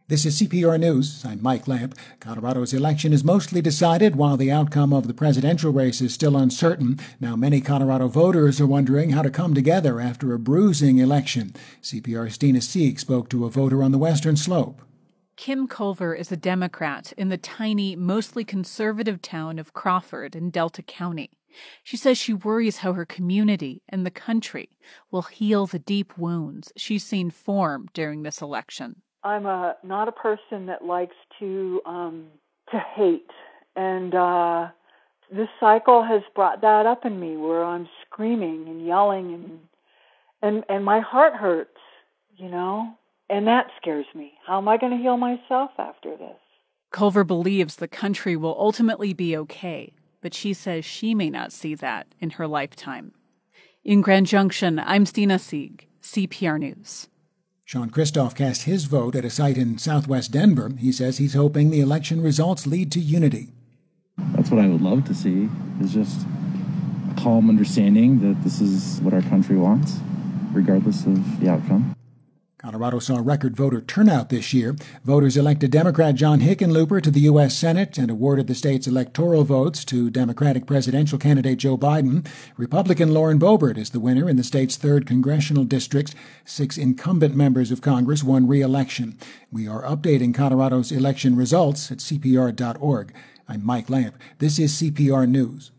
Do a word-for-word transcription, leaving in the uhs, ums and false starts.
This is C P R News. I'm Mike Lamp. Colorado's election is mostly decided while the outcome of the presidential race is still uncertain. Now, many Colorado voters are wondering how to come together after a bruising election. C P R's Dina Sieg spoke to a voter on the Western Slope. Kim Culver is a Democrat in the tiny, mostly conservative town of Crawford in Delta County. She says she worries how her community and the country will heal the deep wounds she's seen form during this election. I'm a not a person that likes to um, to hate, and uh, this cycle has brought that up in me, where I'm screaming and yelling, and and and my heart hurts, you know, and that scares me. How am I going to heal myself after this? Culver believes the country will ultimately be okay, but she says she may not see that in her lifetime. In Grand Junction, I'm Dina Sieg, C P R News. Sean Christoff cast his vote at a site in southwest Denver. He says he's hoping the election results lead to unity. That's what I would love to see, is just a calm understanding that this is what our country wants, regardless of the outcome. Colorado saw record voter turnout this year. Voters elected Democrat John Hickenlooper to the U S Senate and awarded the state's electoral votes to Democratic presidential candidate Joe Biden. Republican Lauren Boebert is the winner in the state's third congressional district. Six incumbent members of Congress won re-election. We are updating Colorado's election results at C P R dot org. I'm Mike Lamp. This is C P R News.